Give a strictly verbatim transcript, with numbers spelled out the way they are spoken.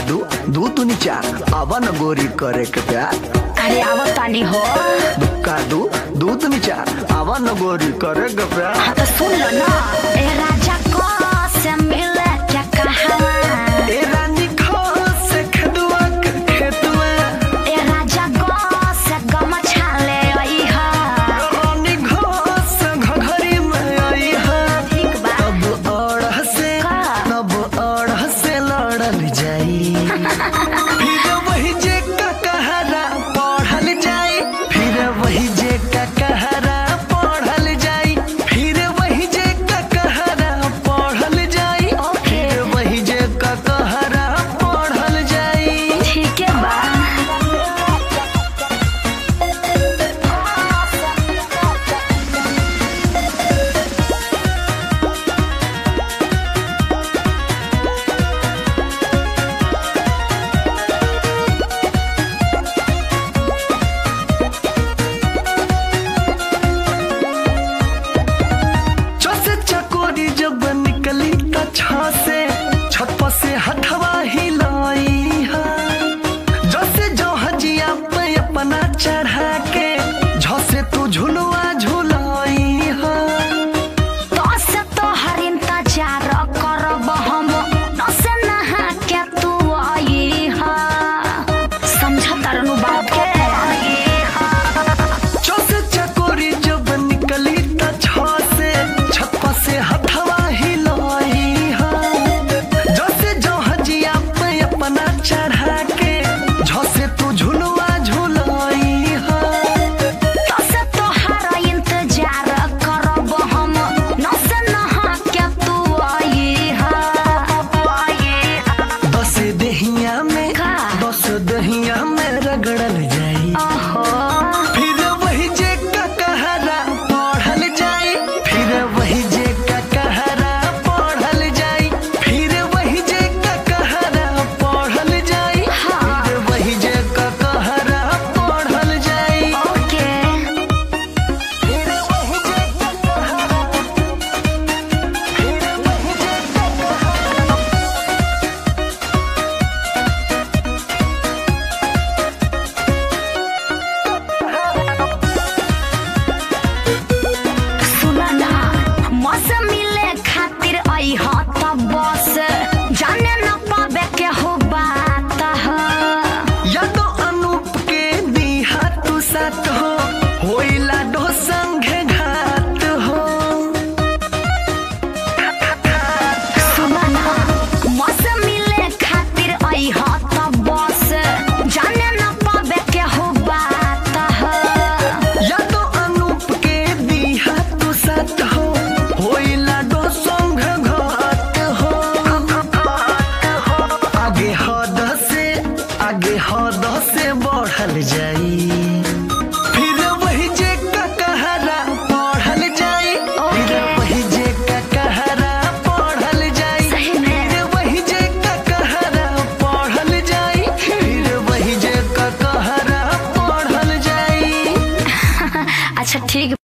दू दू दुनी चार अवन गोरी करे के प्यार। अरे आवत तानी हो। दुक्का दू दू दुनी चार अवन गोरी करे के प्यार। हाँ तो सुन लो ना। ए राजा को से मिले क्या कहावा। ए रानी खो से खदुआ के खेतुआ। ए राजा को से गमछा ले आई हा। रानी खो से घघरी में आई हा। ठीक बा। तब ओढ़ से तब ओढ़ से लड़ल जाई। फिर वही जे का कहरा पढ़ल जाई। फिर वही जे का कहरा पढ़ल जाई। फिर वही जे का कहरा पढ़ल जाई। फिर वही जे का कहरा पढ़ल जाई। ठीक है बा। चौसे चकोरी जब निकली त छा से छत पर से हथवा हिलाई हा। जैसे जो हजिया पे अपना चढ़ा के झसे तू झुलवा झुलाई हा। तो से तो हर इंतजार करब हम नसे नहा के तू आई हा। समझ तरनु बात के। चौसे चकोरी जब निकली त छा से छत पर से हथवा हिलाई हा। जैसे जो हजिया पे अपना चढ़ा के झसे तू झुलवा झुलाई हा। तो से तो हर इंतजार करब हम नसे नहा के तू आई हा। दस दहिया में का? दस दहिया में रगड़ल जाई। ओहो। फिर वही जे का कहरा पढ़ल जाई। फिर वही जे का कहरा पढ़ल जाई। फिर वही जे का कहरा पढ़ल जाई। हाँ। फिर वही जे का कहरा पढ़ल जाई। ओके। फिर वही जे का कहरा फिर वही जे का कहरा सुना ना मौसम मिले खातिर आई हा तब